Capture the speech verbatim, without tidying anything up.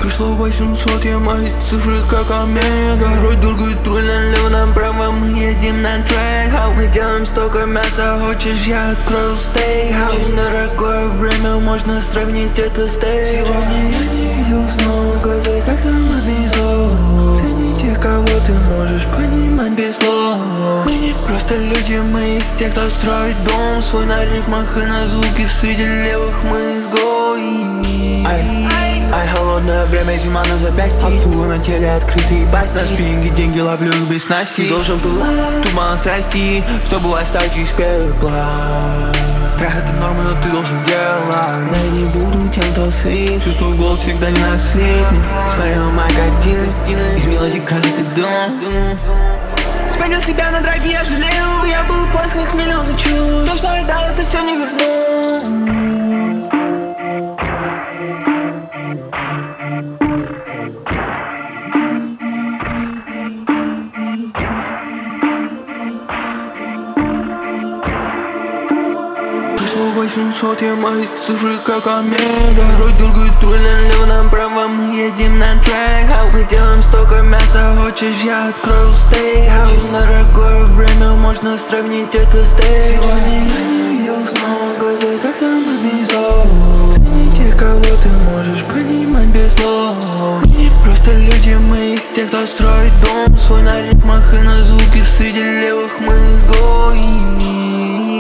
Пришло восемьсот, я мои цифры как омега. Рот дергает руль налево, направо, мы едем на трек. Хау, мы делаем столько мяса, хочешь я открою стейк. Очень дорогое время, можно сравнить это с стейк. Сегодня я не видел снова глаза, как там внизу. Цени тех, кого ты можешь понимать без слов. Мы не просто люди, мы из тех, кто строит дом свой на ритмах и на звуки. Среди левых мы изгои. Ай, ай, холодное время, зима на запястье. Акулы на теле, открытые басни. На спинге деньги ловлю без снасти. Ты должен пылать, туман срасти, чтобы восстать из пепла. Страх это норма, но ты должен делать. Я не буду тем, кто сыт. Чувствую голос всегда ненасытный. Смотрю на мои картины, из мелодий красок и дым. Спалил себя на дороге, я жалею. Я был после миллиона чувств. То, что я дал, это все не верну. восемьсот, я мои цифры как омега. Рот дергает руль налево, направо, мы едем на трек. Хау, мы делаем столько мяса, хочешь я открою стейк. Очень дорогое время, можно сравнить это с стейк. Сегодня я не видел снова глаза, как там внизу. Цени тех, кого ты можешь понимать без слов. Мы не просто люди, мы из тех, кто строит дом свой на ритмах и на звуки. Среди левых мы изгои.